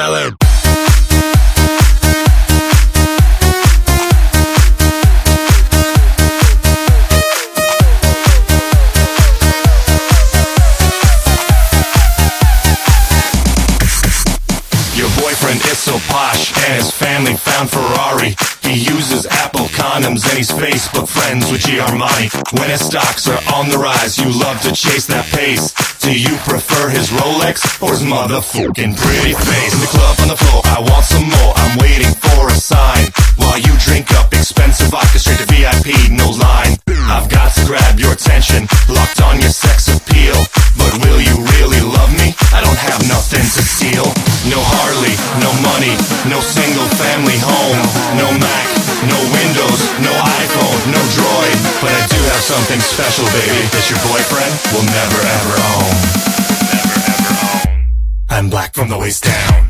Rockefeller. Your boyfriend is so posh, and his family found Ferrari. He uses Apple condoms, and he's Facebook friends with G. Armani. When his stocks are on the rise, you love to chase that pace. Do you prefer his Rolex or his motherfucking pretty face? In the club on the floor, I want some more, I'm waiting for a sign. While you drink up expensive vodka straight to VIP, no line. I've got to grab your attention, locked on your sex appeal. But will you really love me? I don't have nothing to steal. No Harley, no money, no single family home. No Mac, no Windows, no iPhone, no Droid. But I do have something special, baby, that your boyfriend will never ever own. Never ever own. I'm black from the waist down.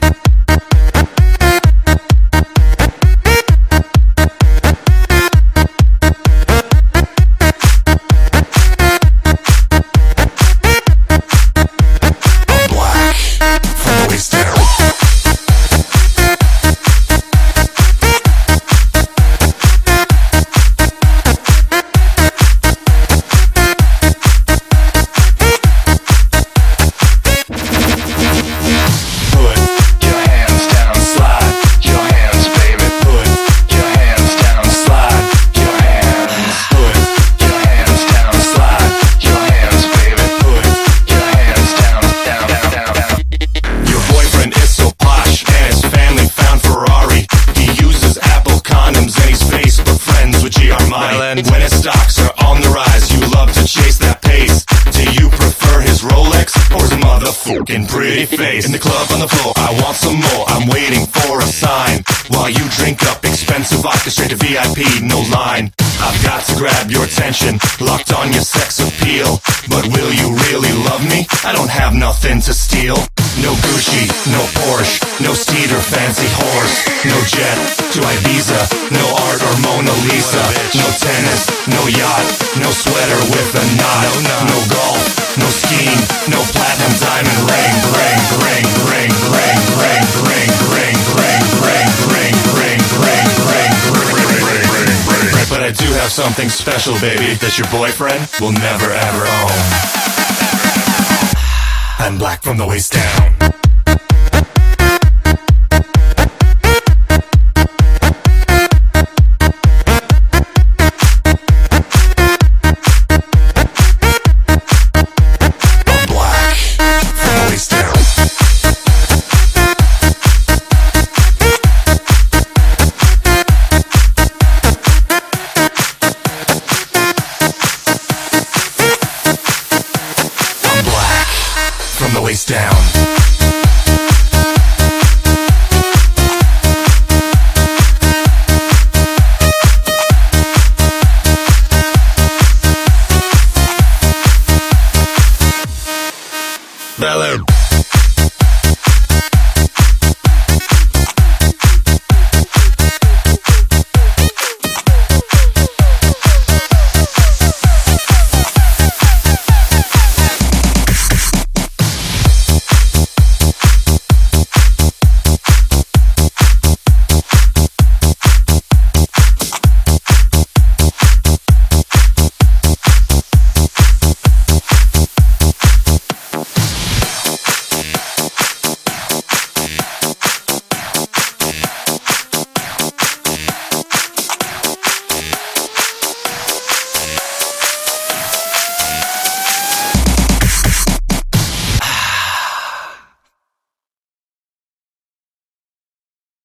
When his stocks are on the rise, you love to chase that pace. Do you prefer his Rolex or his motherfucking pretty face? In the club on the floor, I want some more, I'm waiting for a sign. While you drink up expensive vodka straight to VIP, no line. I've got to grab your attention, locked on your sex appeal. But will you really love me? I don't have nothing to steal. No Gucci, no Porsche, no steed or fancy horse. No jet to Ibiza, no art or Mona Lisa. No tennis, no yacht, no sweater with a knot. No golf, no skiing, no platinum diamond ring. Ring, ring, ring, ring, ring, ring, ring, ring, ring, ring, ring, ring, ring. But I do have something special, baby, that your boyfriend will never ever own. I'm black from the waist down.